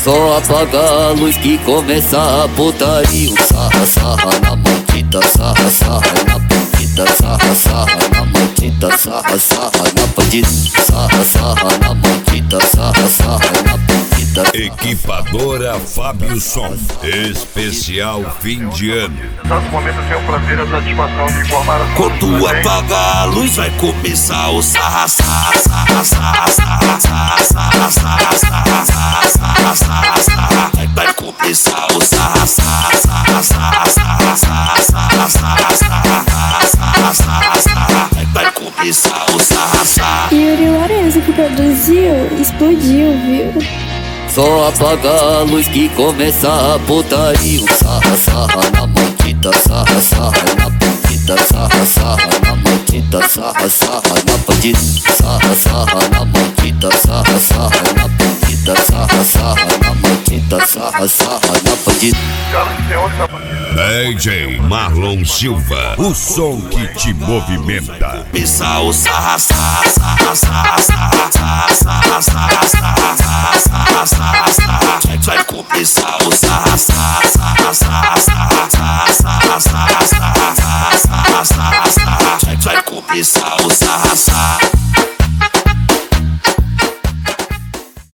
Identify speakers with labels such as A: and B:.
A: Só apagar a luz que começa a putaria. Sarra, sarra na maldita, sarra, sarra na bandida, sarra, sarra na maldita, sarra, sarra na bandida, sarra, sarra na maldita, sarra, sarra na bandida.
B: Equipadora Fábio Som, especial fim de ano.
C: Nesse momento eu tenho o prazer e a satisfação de informar a
D: quando apagar a luz vai começar o sarra, sarra, sarra, sarra, sarra, sarra, sarra, sarra, sarra, sarra, sarra, sarra. Vai começar o sarra, sarra, sarra, sarra, sarra, sarra, sarra, sarra, sarra, sarra, sarra. Vai começar o sarra, sarra.
E: Yuri Lourenço que produziu, explodiu, viu?
A: Só apagar a luz que começa a putaria. Sarra, sarra na maldita, sarra, sarra na bandida, sarra, sarra na maldita, sarra, sarra na bandida, sarra, sarra na maldita, sarra, sarra na bandida, sarra, sarra na maldita, sarra, sarra na bandida.
B: DJ Marlon Silva, o som que te movimenta.
D: Começar o sarra, sarra, sarra, sarra, sarra, sarra, sarra, sarra, sarra, sarra, sarra, sarra. Vai começar o sarra, sarra, sarra, sarra, sarra, sarra, sarra, sarra, sarra, sarra, sarra, sarra. Vai começar o sarra, sarra.